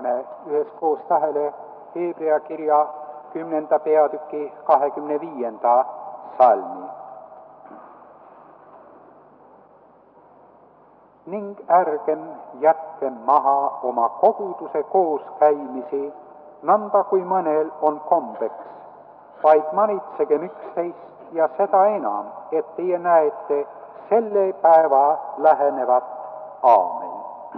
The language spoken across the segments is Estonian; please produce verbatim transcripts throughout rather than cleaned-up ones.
paneme üheskoos tähele Hebrea kirja kümnenda peatüki kahekümne viienda salmi. Ning ärgem jätkem maha oma koguduse kooskäimisi, nõnda kui mõnel on kombeks, vaid manitsegem üksteist ja seda enam, et teie näete selle päeva lähenevat. Aamen.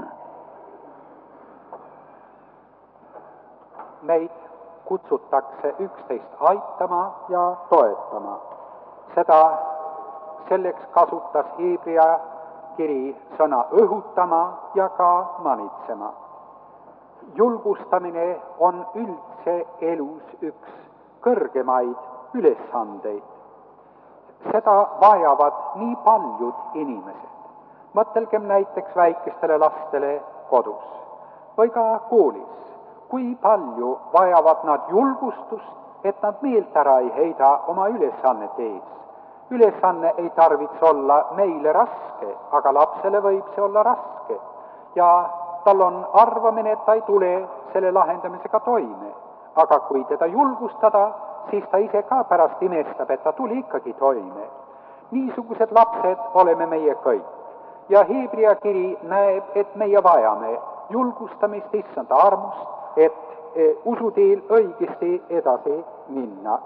Meid kutsutakse üksteist aitama ja toetama. Seda selleks kasutas Hebrea kiri sõna õhutama ja ka manitsema. Julgustamine on üldse elus üks kõrgemaid ülesandeid. Seda vajavad nii paljud inimesed. Mõtelgem näiteks väikestele lastele kodus või ka koolis. Kui palju vajavad nad julgustust, et nad meelt ära ei heida oma ülesannete ees. Ülesanne ei tarvitse olla meile raske, aga lapsele võib see olla raske. Ja tal on arvamine, et ta ei tule selle lahendamisega toime. Aga kui teda julgustada, siis ta ise ka pärast imestab, et ta tuli ikkagi toime. Niisugused lapsed oleme meie kõik. Ja Hebrea kiri näeb, et meie vajame julgustamist issanda armust, et usuteel õigesti edasi minna.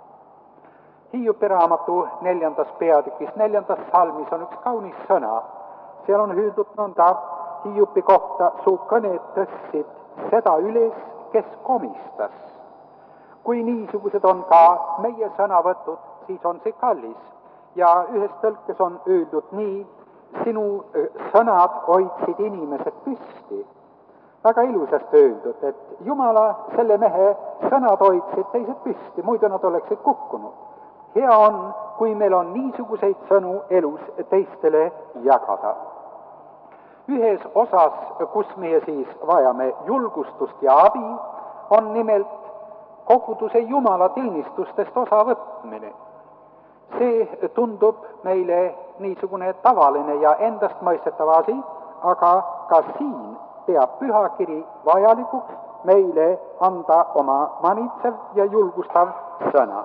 Hiopi raamatu neljandas peatükis, neljandas salmis on üks kaunis sõna. Seal on öeldud nõnda Hiopi kohta: su kõned tõstsid seda üles, kes komistas. Kui niisugused on ka meie sõnavõtud, siis on see kallis. Ja ühes tõlkes on öeldud nii: sinu sõnad hoidsid inimesed püsti. Väga ilusasti öeldud, et Jumala selle mehe sõnad hoidsid teised püsti, muidu nad oleksid kukkunud. Hea on, kui meil on niisuguseid sõnu elus teistele jagada. Ühes osas, kus meie siis vajame julgustust ja abi, on nimelt koguduse Jumala teenistustest osa võtmine. See tundub meile niisugune tavaline ja endastmõistetav asi, aga ka siin peab pühakiri vajalikuks meile anda oma manitsev ja julgustav sõna.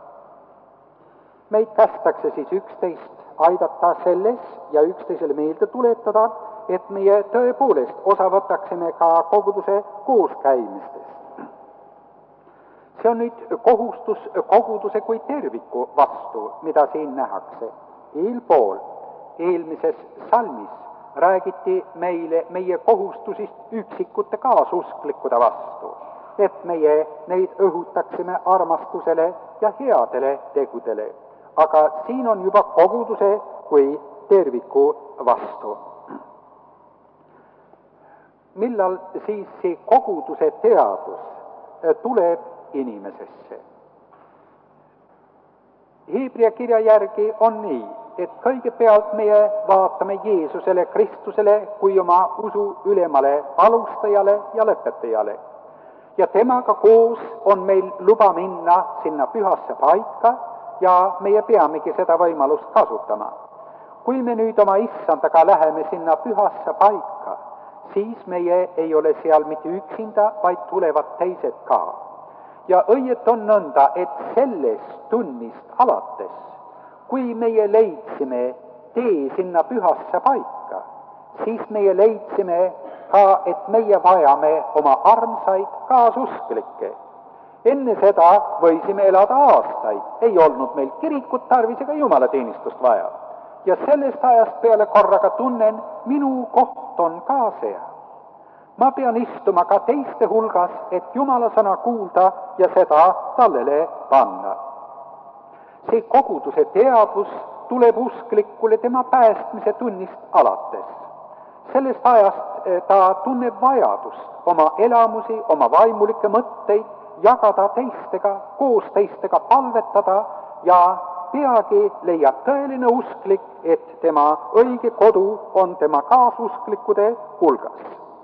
Meid kästakse siis üksteist aidata selles ja üksteisele meelde tuletada, et meie tõepoolest osa võtaksime ka koguduse kooskäimistest. See on nüüd kohustus koguduse kui terviku vastu, mida siin nähakse. Eelpool, eelmises salmis räägiti meile meie kohustusist üksikute kaasusklikkude vastu, et meie neid õhutaksime armastusele ja headele tegudele. Aga siin on juba koguduse kui terviku vastu. Millal siis see koguduse teadus tuleb inimesesse? Hebrea kirja järgi on nii, et kõigepealt meie vaatame Jeesusele Kristusele kui oma usu ülemale alustajale ja lõpetajale. Ja temaga koos on meil luba minna sinna pühasse paika ja meie peamegi seda võimalust kasutama. Kui me nüüd oma issandaga läheme sinna pühasse paika, siis meie ei ole seal mitte üksinda, vaid tulevad teised ka. Ja õiet on nõnda, et sellest tunnist alates, kui meie leidsime tee sinna pühasse paika, siis meie leidsime ka, et meie vajame oma armsaid kaasusklikke. Enne seda võisime elada aastaid, ei olnud meil kirikut tarvis ega jumalateenistust vaja. Ja sellest ajast peale korraga tunnen, minu koht on ka seal. Ma pean istuma ka teiste hulgas, et Jumala sõna kuulda ja seda tallele panna. See koguduse teadvus tuleb usklikule tema päästmise tunnist alates. Sellest ajast ta tunneb vajadust oma elamusi, oma vaimulikke mõtteid jagada teistega, koos teistega palvetada ja peagi leiab tõeline usklik, et tema õige kodu on tema kaasusklikkude hulgas.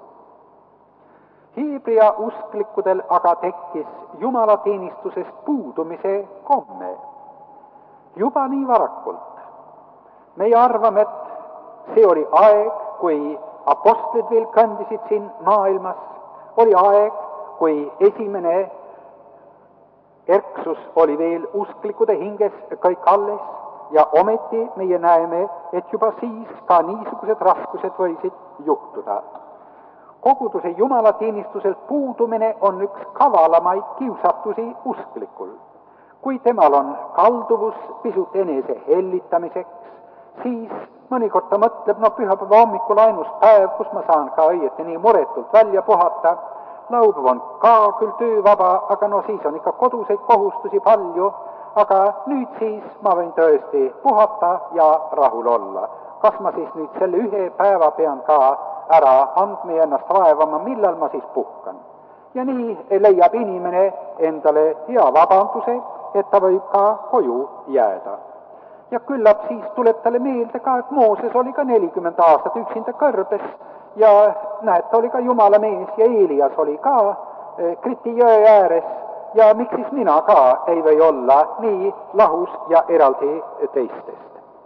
Hebrea usklikudel aga tekkis jumalateenistusest puudumise komme. Juba nii varakult. Meie arvame, et see oli aeg, kui apostlid veel kõndisid siin maailmas, oli aeg, kui esimene erksus oli veel usklikude hinges kõik alles ja ometi meie näeme, et juba siis ka niisugused raskused võisid juhtuda. Koguduse jumalateenistuselt puudumine on üks kavalamaid kiusatusi usklikul. Kui temal on kalduvus pisut enese hellitamiseks, siis mõnikord ta mõtleb, no pühapäeva hommikul ainus päev, kus ma saan ka õieti nii muretult välja puhata, laupäev on ka küll töövaba, aga no siis on ikka koduseid kohustusi palju, aga nüüd siis ma võin tõesti puhata ja rahul olla. Kas ma siis nüüd selle ühe päeva pean ka ära andma ja ennast vaevama, millal ma siis puhkan? Ja nii leiab inimene endale hea vabanduse, et ta võib ka koju jääda. Ja küllap siis tuleb talle meelde ka, et Mooses oli ka nelikümmend aastat üksinda kõrbes ja näed, ta oli ka jumala mees ja Eelias oli ka Kriti jõe ääres ja miks siis mina ka ei või olla nii lahus ja eraldi teistest.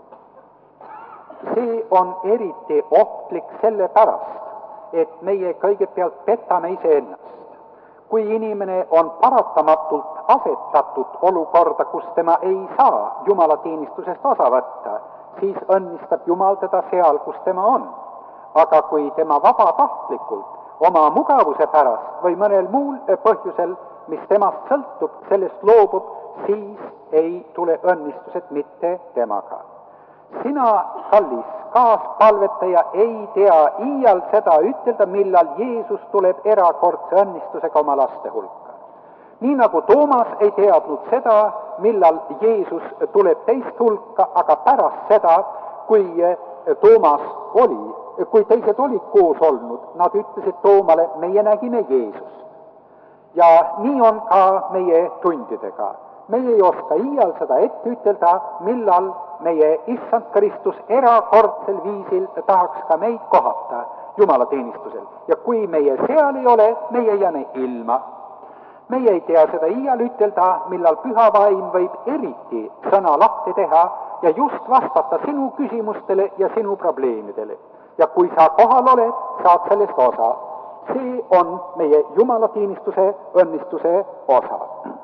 See on eriti ohtlik sellepärast, et meie kõigepealt petame iseennast. Kui inimene on paratamatult asetatud olukorda, kus tema ei saa jumalateenistusest osa võtta, siis õnnistab Jumal teda seal, kus tema on. Aga kui tema vabatahtlikult oma mugavuse pärast või mõnel muul põhjusel, mis temast sõltub, sellest loobub, siis ei tule õnnistused mitte temaga. Sina, kallis kaaspalvetaja, ei tea iial seda ütelda, millal Jeesus tuleb erakordse õnnistusega oma laste hulka. Nii nagu Toomas ei teadnud seda, millal Jeesus tuleb teist hulka, aga pärast seda, kui Toomas oli, kui teised olid koos olnud, nad ütlesid Toomale, meie nägime Jeesust. Ja nii on ka meie tundidega. Meie ei oska iial seda ette ütelda, millal meie issand Kristus erakordsel viisil tahaks ka meid kohata jumalateenistusel. Ja kui meie seal ei ole, meie jääme ilma. Meie ei tea seda iial ütelda, millal püha vaim võib eriti sõna lahti teha ja just vastata sinu küsimustele ja sinu probleemidele. Ja kui sa kohal oled, saad sellest osa. See on meie jumalateenistuse õnnistuse osa.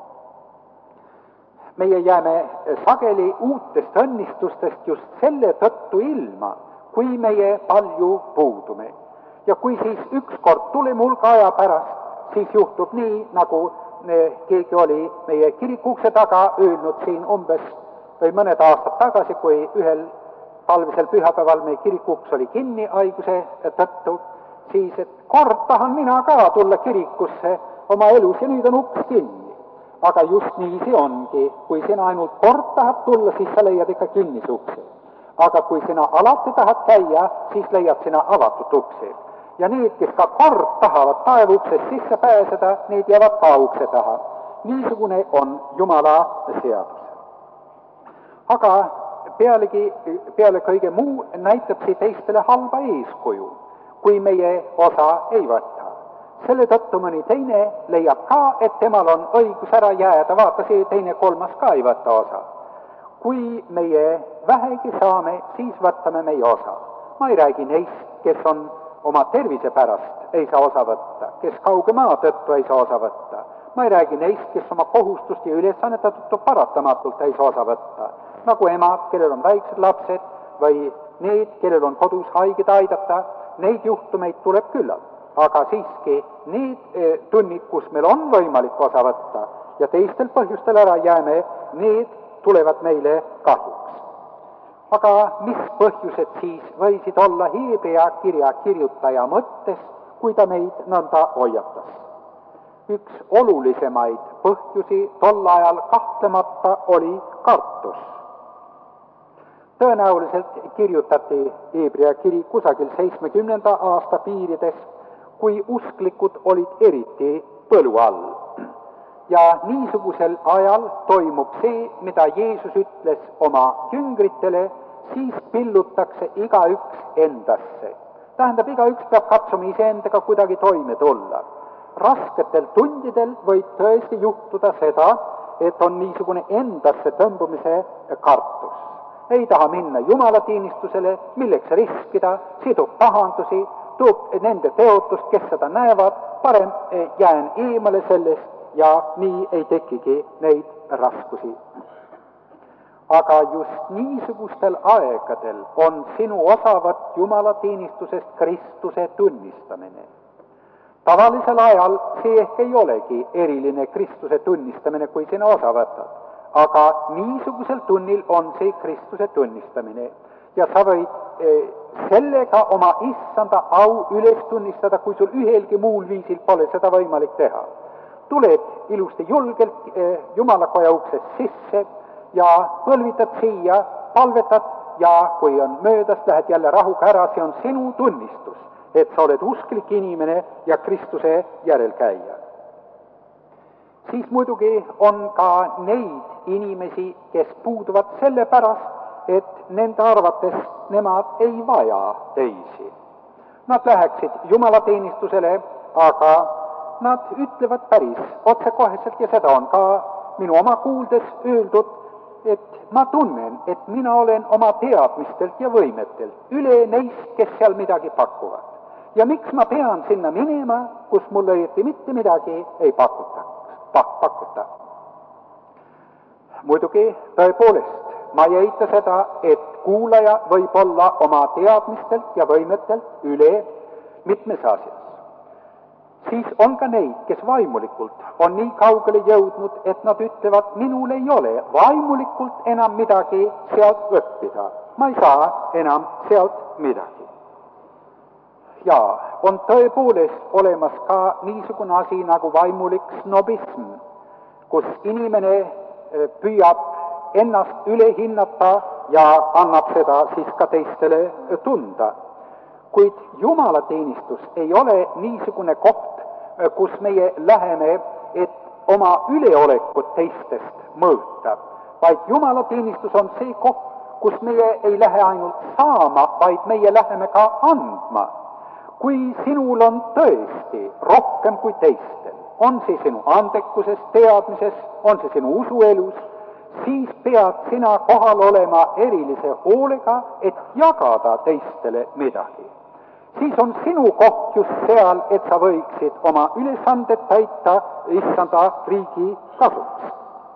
Meie jääme sageli uutest õnnistustest just selle tõttu ilma, kui meie palju puudume. Ja kui siis ükskord tuleme hulga aja pärast, siis juhtub nii, nagu keegi oli meie kirikukse taga öelnud siin umbes või mõned aastad tagasi, kui ühel talvisel pühapäeval meie kirikuks oli kinni haiguse tõttu, siis et kord tahan mina ka tulla kirikusse oma elus ja nüüd on uks kinni. Aga just nii see ongi, kui sina ainult kord tahad tulla, siis sa leiad ikka kinnis ukse. Aga kui sina alati tahad käia, siis leiad sina avatud ukse. Ja need, kes ka kord tahavad taevuksest sisse pääseda, need jäävad ka ukse taha. Niisugune on Jumala seadus. Aga pealegi, peale kõige muu näitab see teistele halba eeskuju, kui meie osa ei võta. Selle tõttu mõni teine leiab ka, et temal on õigus ära jääda, vaata see teine kolmas ka ei võta osa. Kui meie vähegi saame, siis võtame meie osa. Ma ei räägi neist, kes on oma tervise pärast ei saa osa võtta, kes kauge maa tõttu ei saa osa võtta. Ma ei räägi neist, kes oma kohustust ja ülesannete tõttu paratamatult ei saa osa võtta, nagu emad, kellel on väiksed lapsed või need, kellel on kodus haiged aidata, neid juhtumeid tuleb küllalt. Aga siiski need tunnid, kus meil on võimalik osa võtta ja teistel põhjustel ära jääme, need tulevad meile kahjuks. Aga mis põhjused siis võisid olla Hebrea kirja kirjutaja mõttes, kui ta meid nõnda hoiatas? Üks olulisemaid põhjusi tol ajal kahtlemata oli kartus. Tõenäoliselt kirjutati Hebrea kiri kusagil seitsmekümnenda aasta piirides, kui usklikud olid eriti põlu all. Ja niisugusel ajal toimub see, mida Jeesus ütles oma jüngritele, siis pillutakse igaüks endasse. Tähendab, igaüks peab katsuma iseendaga kuidagi toime tulla. Rasketel tundidel võib tõesti juhtuda seda, et on niisugune endasse tõmbumise kartus. ei taha minna jumalateenistusele, milleks riskida, see toob pahandusi, toob nende teotust, kes seda näevad, parem jään eemale sellest ja nii ei tekigi neid raskusi. Aga just niisugustel aegadel on sinu osavat jumalateenistusest Kristuse tunnistamine. Tavalisel ajal see ehk ei olegi eriline Kristuse tunnistamine, kui sina osa võtad, aga niisugusel tunnil on see Kristuse tunnistamine ja sa võid eh, sellega oma issanda au üles tunnistada, kui sul ühelgi muul viisil pole seda võimalik teha. Tuled ilusti julgelt eh, Jumalakoja uksest sisse ja põlvitad siia, palvetad ja kui on möödas, lähed jälle rahuga ära, see on sinu tunnistus, et sa oled usklik inimene ja Kristuse järelkäija. Siis muidugi on ka neid inimesi, kes puuduvad selle pärast, et nende arvates nemad ei vaja teisi. Nad läheksid jumalateenistusele, aga nad ütlevad päris otsekoheselt ja seda on ka minu oma kuuldes öeldud, et ma tunnen, et mina olen oma teadmistelt ja võimetelt üle neist, kes seal midagi pakuvad. Ja miks ma pean sinna minema, kus mulle õieti mitte midagi ei pakuta, pakuta. Muidugi, tõepoolest, ma ei eita seda, et kuulaja võib olla oma teadmistelt ja võimetelt üle mitmes asjas. Siis on ka neid, kes vaimulikult on nii kaugele jõudnud, et nad ütlevad, minul ei ole vaimulikult enam midagi sealt õppida. Ma ei saa enam sealt midagi. Ja on tõepoolest olemas ka niisugune asi nagu vaimulik snobism, kus inimene püüab ennast üle hinnata ja annab seda siis ka teistele tunda. Kuid jumalateenistus ei ole niisugune koht, kus meie läheme, et oma üleolekut teistest mõõta, vaid jumalateenistus on see koht, kus meie ei lähe ainult saama, vaid meie läheme ka andma. Kui sinul on tõesti rohkem kui teistel, on see sinu andekuses, teadmises, on see sinu usuelus, siis pead sina kohal olema erilise hoolega, et jagada teistele midagi. Siis on sinu koht just seal, et sa võiksid oma ülesanded täita issanda riigi kasuks.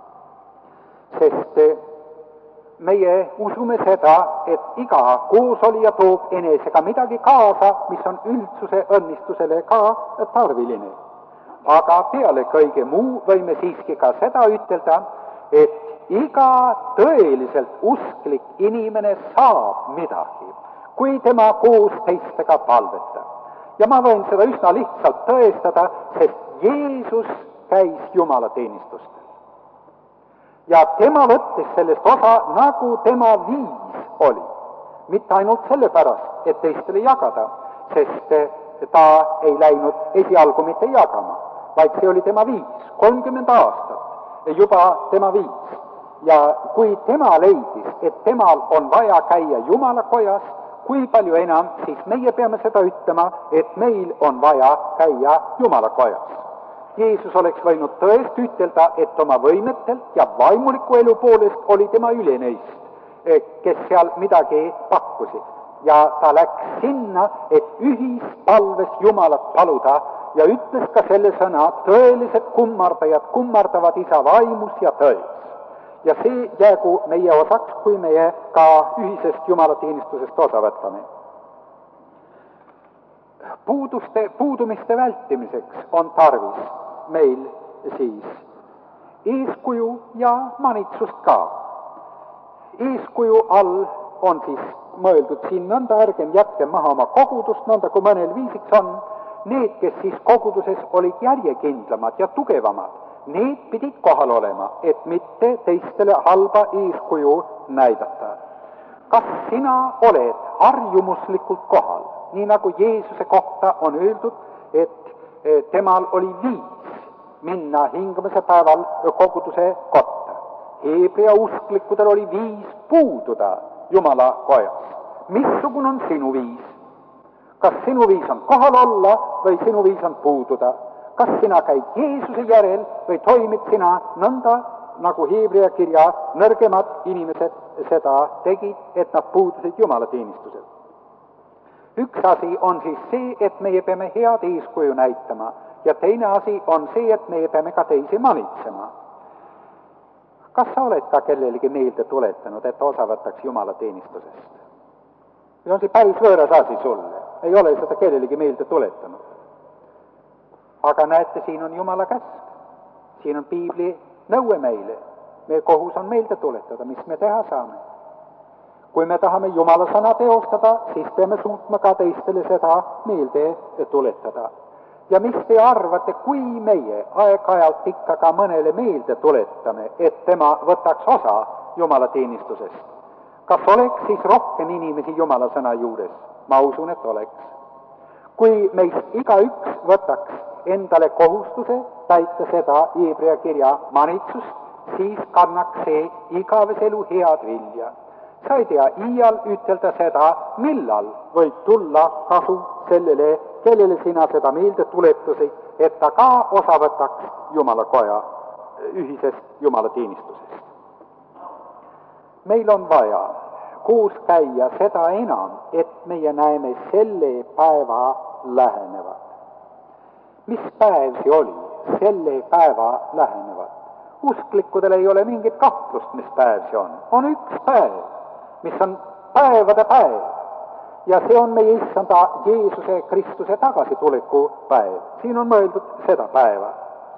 Sest meie usume seda, et iga koosolija toob enesega midagi kaasa, mis on üldsuse õnnistusele ka tarviline. Aga peale kõige muu võime siiski ka seda ütelda, et iga tõeliselt usklik inimene saab midagi, kui tema koos teistega palvetab. Ja ma võin seda üsna lihtsalt tõestada, sest Jeesus käis jumalateenistustel. Ja tema võttis sellest osa, nagu tema viis oli. Mitte ainult sellepärast, et teistele jagada, sest ta ei läinud esialgu mitte jagama, vaid see oli tema viis, kolmkümmend aastat juba tema viis. Ja kui tema leidis, et temal on vaja käia Jumalakojas, kui palju enam, siis meie peame seda ütlema, et meil on vaja käia Jumalakojas. Jeesus oleks võinud tõesti ütelda, et oma võimetelt ja vaimuliku elu poolest oli tema üle neist, kes seal midagi pakkusid. Ja ta läks sinna, et ühispalves Jumalat paluda ja ütles ka selle sõna, tõelised kummardajad kummardavad isa vaimus ja tões. Ja see jäägu meie osaks, kui meie ka ühisest jumalateenistusest osa võtame. Puuduste, puudumiste vältimiseks on tarvis meil siis eeskuju ja manitsust ka. Eeskuju all on siis mõeldud siin nõnda, ärgem jätkem maha oma kogudust, nõnda kui mõnel viisiks on, need, kes siis koguduses olid järjekindlamad ja tugevamad, need pidid kohal olema, et mitte teistele halba eeskuju näidata. Kas sina oled harjumuslikult kohal, nii nagu Jeesuse kohta on öeldud, et temal oli viis minna hingamise päeval koguduse kotta. Heebrea usklikudel oli viis puududa Jumala kojas. Missugune on sinu viis? Kas sinu viis on kohal olla või sinu viis on puududa? Kas sina käid Jeesuse järel või toimid sina nõnda, nagu Hebrea kirja nõrgemad inimesed seda tegid, et nad puudusid jumalateenistusel. Üks asi on siis see, et meie peame head eeskuju näitama ja teine asi on see, et meie peame ka teisi manitsema. Kas sa oled ka kellelegi meelde tuletanud, et osa võtaks jumalateenistusest? Või on see päris võõras asi sulle? Ei ole seda kellelegi meelde tuletanud. Aga näete, siin on Jumala käsk. Siin on piibli nõue meile. Meie kohus on meelde tuletada, mis me teha saame. Kui me tahame Jumala sõna teostada, siis peame suutma ka teistele seda meelde tuletada. Ja mis te arvate, kui meie aeg-ajalt ikka ka mõnele meelde tuletame, et tema võtaks osa jumalateenistusest? Kas oleks siis rohkem inimesi Jumala sõna juures? Ma usun, et oleks. Kui meist igaüks võtaks endale kohustuse täita seda Hebrea kirja manitsust, siis kannaks see igaveselu head vilja. Sa ei tea iial ütelda seda, millal võib tulla kasu sellele, kellele sina seda meelde tuletasid, et ta ka osa võtaks Jumala koja ühisest jumalateenistusest. Meil on vaja koos käia seda enam, et meie näeme selle päeva lähenevat. Mis päev see oli? Selle päeva lähenevat. Usklikudel ei ole mingit kahtlust, mis päev see on. On üks päev, mis on päevade päev. Ja see on meie issanda Jeesuse Kristuse tagasituleku päev. Siin on mõeldud seda päeva.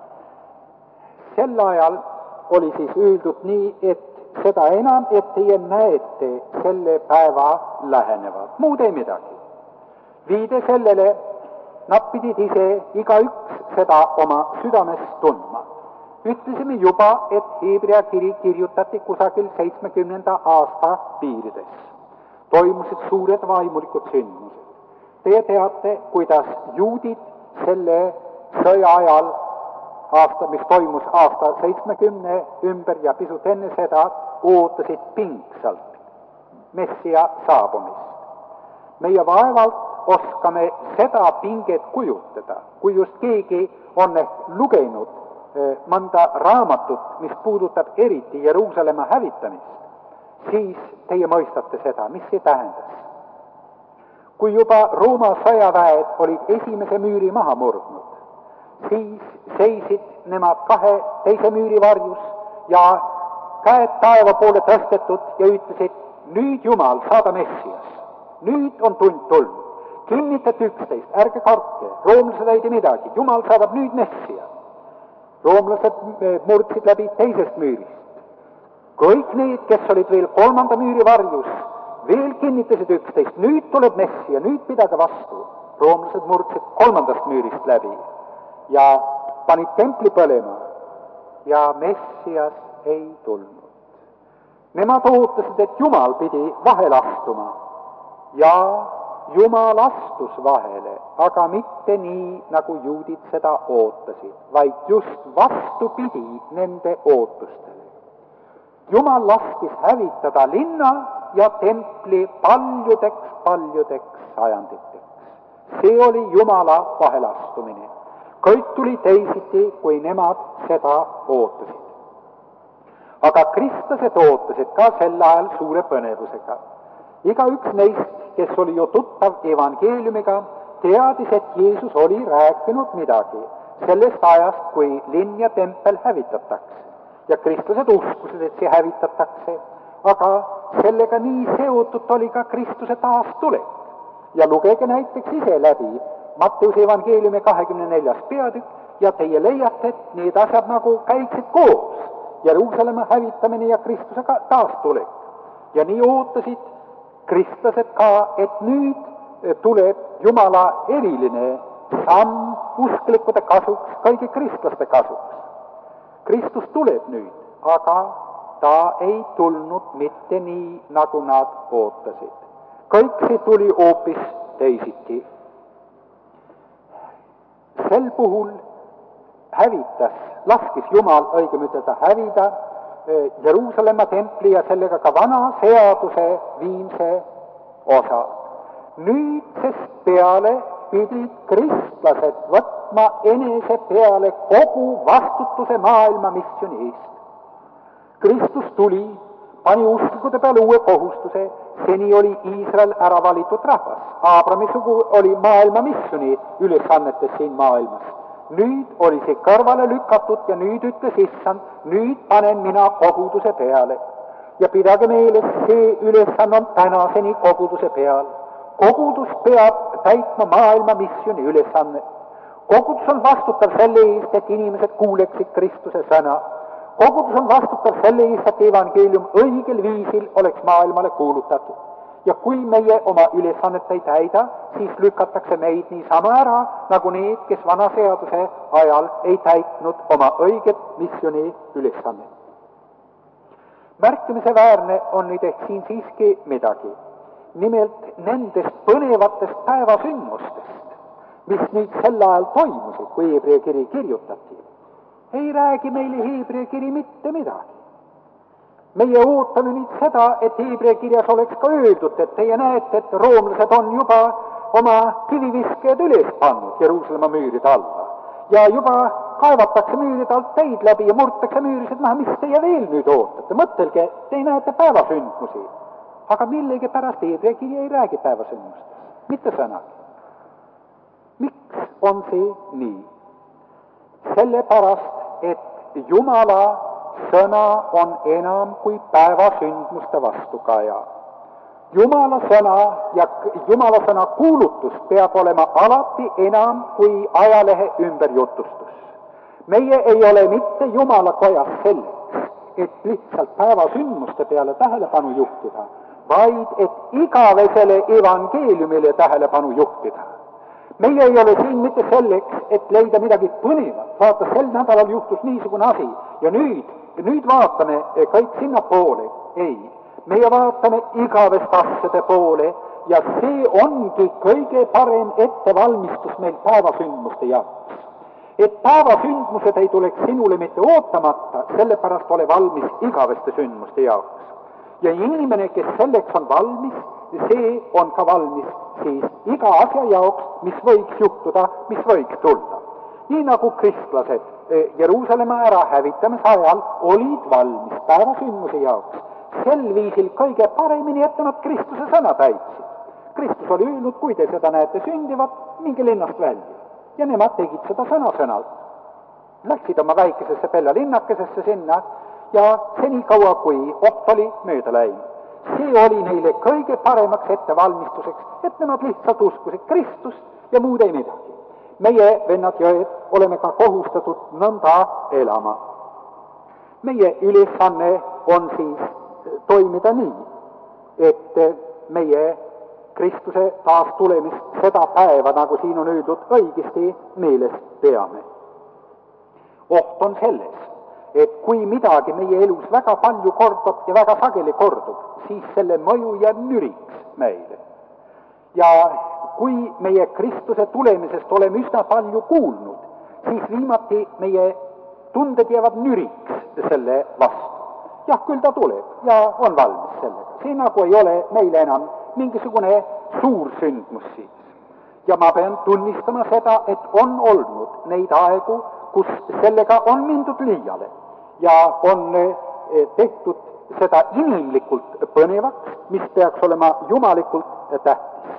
Sel ajal oli siis öeldud nii, et seda enam, et teie näete selle päeva lähenevat. Muud ei midagi. Viide sellele, nad pidid ise igaüks seda oma südames tundma. Ütlesime juba, et Hebrea kiri kirjutati kusagil seitsmekümnenda aasta piirides. Toimusid suured vaimulikud sündmused. Te teate, kuidas juudid selle sõja ajal, aasta, mis toimus aasta seitsmekümne ümber ja pisut enne seda, ootasid pingsalt Messia saabumist. Meie vaevalt oskame seda pinget kujutada, kui just keegi on lugenud mõnda raamatut, mis puudutab eriti Jeruusalemma hävitamist, siis teie mõistate seda, mis see tähendas. Kui juba Rooma sõjaväed olid esimese müüri maha murdnud, siis seisid nemad kahe teise müüri varjus ja käed taeva poole tõstetud ja ütlesid, nüüd Jumal, saada Messias, nüüd on tund tulnud, kinnitate üksteist, ärge kartke, roomlased ei tee midagi, Jumal saadab nüüd Messias. Roomlased murdsid läbi teisest müürist. Kõik need, kes olid veel kolmanda müüri varjus, veel kinnitasid üksteist, nüüd tuleb Messia, nüüd pidage vastu. Roomlased murdsid kolmandast müürist läbi ja panid templi põlema ja Messias ei tulnud. Nemad ootasid, et Jumal pidi vahele astuma ja Jumal astus vahele, aga mitte nii, nagu juudid seda ootasid, vaid just vastupidi nende ootustele. Jumal laskis hävitada linna ja templi paljudeks, paljudeks sajanditeks. See oli Jumala vahelastumine. Kõik tuli teisiti, kui nemad seda ootasid. Aga kristlased ootasid ka sel ajal suure põnevusega. Igaüks neist, kes oli ju tuttav evangeeliumiga, teadis, et Jeesus oli rääkinud midagi sellest ajast, kui linn ja tempel hävitatakse. Ja kristlased uskusid, et see hävitatakse, aga sellega nii seotud oli ka Kristuse taastulek. Ja lugege näiteks ise läbi Matteuse evangeeliumi kahekümne neljas peatükk ja teie leiate, et need asjad nagu käiksid koos. Jeruusalemma hävitamine ja Kristuse taastulek. Ja nii ootasid kristlased ka, et nüüd tuleb Jumala eriline samm usklikkude kasuks, kõigi kristlaste kasuks. Kristus tuleb nüüd, aga ta ei tulnud mitte nii, nagu nad ootasid. Kõik see tuli hoopis teisiti. Sel puhul hävitas, laskis Jumal õigem ütelda hävida Jeruusalemma templi ja sellega ka vana seaduse viimse osa. Nüüdsest peale pidid kristlased võtma enese peale kogu vastutuse maailma missiooni eest. Kristus tuli, pani usklikude peale uue kohustuse, seni oli Iisrael ära valitud rahvas. Aabrami sugu oli maailma missiooni ülesannetes siin maailmas. Nüüd oli see kõrvale lükatud ja nüüd ütles Issand, nüüd panen mina koguduse peale. Ja pidage meeles, see ülesanne on tänaseni koguduse peal. Kogudus peab täitma maailma missiooni ülesanne. Kogudus on vastutav selle eest, et inimesed kuuleksid Kristuse sõna. Kogudus on vastutav selle eest, et evangeelium õigel viisil oleks maailmale kuulutatud. Ja kui meie oma ülesannet ei täida, siis lükatakse meid niisama ära, nagu need, kes vana seaduse ajal ei täitnud oma õiget missiooni ülesannet. Märkimise väärne on nüüd ehk siin siiski midagi. Nimelt nendest põnevatest päevasündmustest, mis nüüd sel ajal toimusid, kui Hebrea kiri kirjutati, ei räägi meile Hebrea kiri mitte midagi. Meie ootame nüüd seda, et Hebrea kirjas oleks ka öeldud, et teie näete, et roomlased on juba oma kiviviskajad üles pannud Jeruusalemma müüride alla. Ja juba kaevatakse müüride alt teid läbi ja murtakse müürised maha, mis teie veel nüüd ootate? Mõtelge, te näete päevasündmusi. Aga millegi pärast Hebrea kiri ei räägi päevasündmustest. Mitte sõnagi. Miks on see nii? Sellepärast, et Jumala sõna on enam kui päevasündmuste vastukaja. Jumala sõna ja Jumala sõna kuulutus peab olema alati enam kui ajalehe ümberjutustus. Meie ei ole mitte Jumala kojas selleks, et lihtsalt päevasündmuste peale tähelepanu juhtida, vaid et igavesele evangeeliumile tähelepanu juhtida. Meie ei ole siin mitte selleks, et leida midagi põnevat. Vaata, sel nädalal juhtus niisugune asi ja nüüd, nüüd vaatame kõik sinna poole. Ei, meie vaatame igavest asjade poole ja see ongi kõige parem ettevalmistus meil päevasündmuste jaoks. Et päevasündmused ei tuleks sinule mitte ootamata, sellepärast ole valmis igaveste sündmuste jaoks. Ja inimene, kes selleks on valmis, see on ka valmis siis iga asja jaoks, mis võiks juhtuda, mis võiks tulla. Nii nagu kristlased Jeruusalemma ära hävitamise ajal olid valmis päevasündmuse jaoks, sel viisil kõige paremini, et nad Kristuse sõna täitsid. Kristus oli öelnud, kui te seda näete sündivat, minge linnast välja. Ja nemad tegid seda sõna-sõnalt. Läksid oma väikesesse Pella linnakesesse sinna ja senikaua, kui oht oli mööda läinud. See oli neile kõige paremaks ettevalmistuseks, et nemad lihtsalt uskusid Kristust ja muud ei midagi. Meie, vennad jõed, oleme ka kohustatud nõnda elama. Meie ülesanne on siis toimida nii, et meie Kristuse taas tulemist seda päeva, nagu siin on öeldud, õigesti meeles peame. Oht on selles, et kui midagi meie elus väga palju kordub ja väga sageli kordub, siis selle mõju jääb nüriks meile. Ja kui meie Kristuse tulemisest oleme üsna palju kuulnud, siis viimati meie tunded jäävad nüriks selle vastu. Jah, küll ta tuleb ja on valmis sellega. See nagu ei ole meile enam mingisugune suur sündmus siis. Ja ma pean tunnistama seda, et on olnud neid aegu, kus sellega on mindud liiale ja on tehtud seda inimlikult põnevaks, mis peaks olema jumalikult tähtis.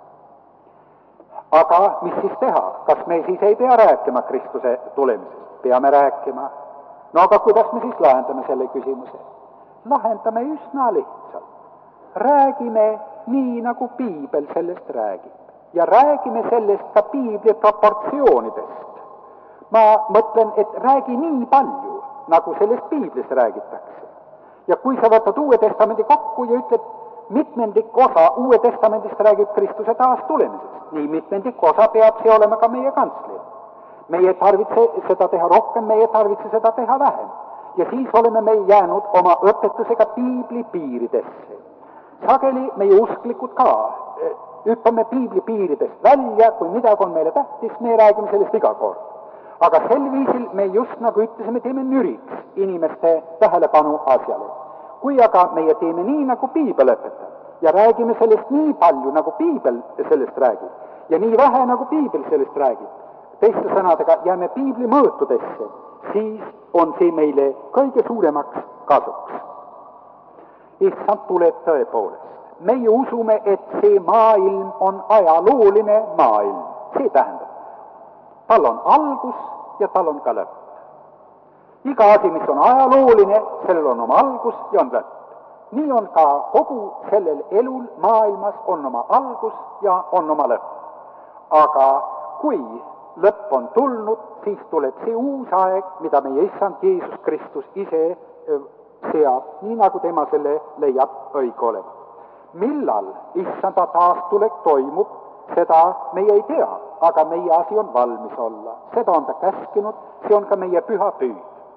Aga mis siis teha? Kas me siis ei pea rääkima Kristuse tulemisest? Peame rääkima. No aga kuidas me siis lahendame selle küsimuse? Lahendame üsna lihtsalt. Räägime nii, nagu Piibel sellest räägib. Ja räägime sellest ka Piibli proportsioonidest. Ma mõtlen, et räägi nii palju, nagu sellest Piiblis räägitakse. Ja kui sa võtad Uue Testamendi kokku ja ütled, mitmendik osa Uue Testamendist räägib Kristuse taas tulemisest, nii mitmendik osa peab see olema ka meie kantsler. Meie tarvitse seda teha rohkem, meie tarvitse seda teha vähem. Ja siis oleme me jäänud oma õpetusega Piibli piiridesse. Sageli meie usklikud ka hüppame Piibli piiridest välja, kui midagi on meile tähtis, me räägime sellest iga kord. Aga sel viisil me just nagu ütlesime, teeme nüriks inimeste tähelepanu asjale. Kui aga meie teeme nii, nagu Piibel õpetab ja räägime sellest nii palju, nagu Piibel sellest räägib ja nii vähe, nagu Piibel sellest räägib, teiste sõnadega jääme Piibli mõõtudesse, siis on see meile kõige suuremaks kasuks. Issand tuleb tõepoolest. Meie usume, et see maailm on ajalooline maailm. See tähendab, tal on algus ja tal on ka lõpp. Iga asi, mis on ajalooline, sellel on oma algus ja on lõpp. Nii on ka kogu sellel elul maailmas on oma algus ja on oma lõpp. Aga kui lõpp on tulnud, siis tuleb see uus aeg, mida meie Issand Jeesus Kristus ise seab, nii nagu tema selle leiab õige olema. Millal Issanda taastulek toimub, seda meie ei tea, aga meie asi on valmis olla. Seda on ta käskinud, see on ka meie püha püüd.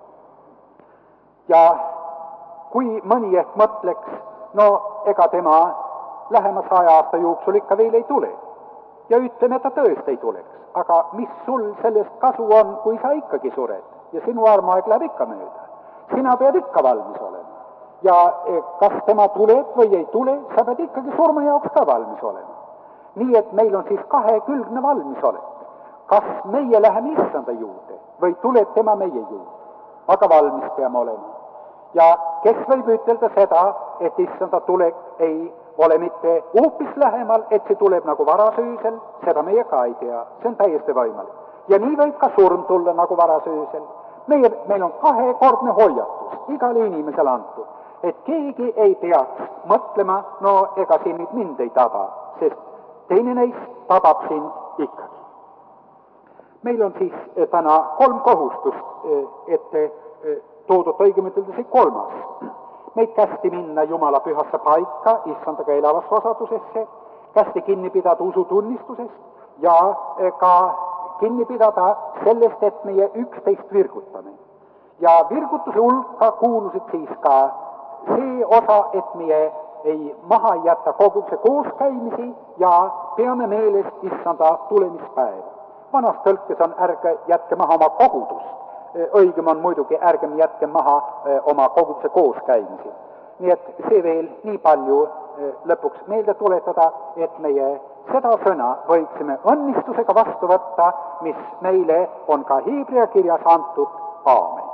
Ja kui mõni ehk mõtleks, no ega tema lähema saja aasta jooksul ikka veel ei tule. Ja ütleme, et ta tõesti ei tuleks. Aga mis sul sellest kasu on, kui sa ikkagi sured ja sinu armuaeg läheb ikka mööda? Sina pead ikka valmis olema. Ja kas tema tuleb või ei tule, sa pead ikkagi surma jaoks ka valmis olema. Nii et meil on siis kahekülgne valmisolek. Kas meie läheme Issanda juurde või tuleb tema meie juurde? Aga valmis peame olema. Ja kes võib ütelda seda, et Issanda tulek ei ole mitte hoopis lähemal, et see tuleb nagu varasöösel, seda meie ka ei tea. See on täiesti võimalik. Ja nii võib ka surm tulla nagu varasöösel. Meie, meil on kahekordne hoiatus igale inimesele antud, et keegi ei peaks mõtlema, no ega siin nüüd mind ei taba, sest teine neist tabab sind ikkagi. Meil on siis täna kolm kohustust ette toodud, õigemalt üldse kolmas. Meid kästi minna Jumala pühasse paika, Issandaga elavasse osadusesse, kästi kinni pidada usutunnistusest ja ka kinni pidada sellest, et meie üksteist virgutame. Ja virgutuse hulka kuulusid siis ka see osa, et meie ei maha jätta koguduse kooskäimisi ja peame meeles Issanda tulemispäeva. Vanas tõlkes on ärge jätke maha oma kogudust. Õigem on muidugi ärgem jätke maha oma koguduse kooskäimisi. Nii et see veel nii palju lõpuks meelde tuletada, et meie seda sõna võiksime õnnistusega vastu võtta, mis meile on ka Hiibria kirjas antud. Aamen.